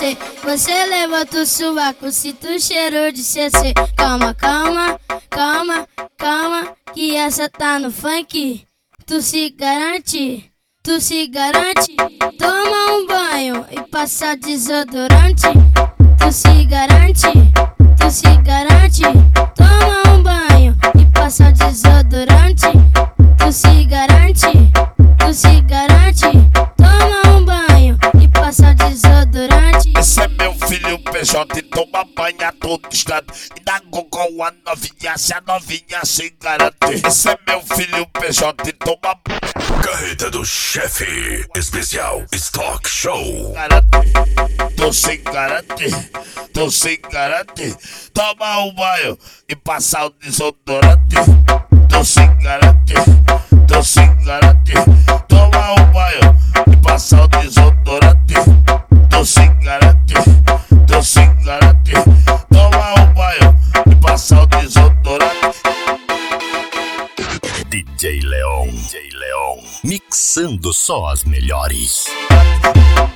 CC. Você levanta o sovaco, sinto o cheiro de CC. Calma, calma, calma, calma, que essa tá no funk. Tu se garante, tu se garante. Toma um banho e passa desodorante. Tu se garante, tu se garante. Toma um banho e passa desodorante. Tu se garante, tu se garante. Toma um banho e passa desodorante. Esse é meu filho PJ e toma banho a todo instante. E dá gogol a novinha se a novinha se garante. Esse é meu filho PJ e toma banho. Carreta do Chefe, especial Stock Show. Tu se garante, tu se garante. Toma um banho e passa o desodorante. Tu se garante, tu se garante. Toma um banho e passa o desodorante. Tu se garante, tu se garante. Toma um banho e passa o desodorante. DJ Leon, mixando só as melhores.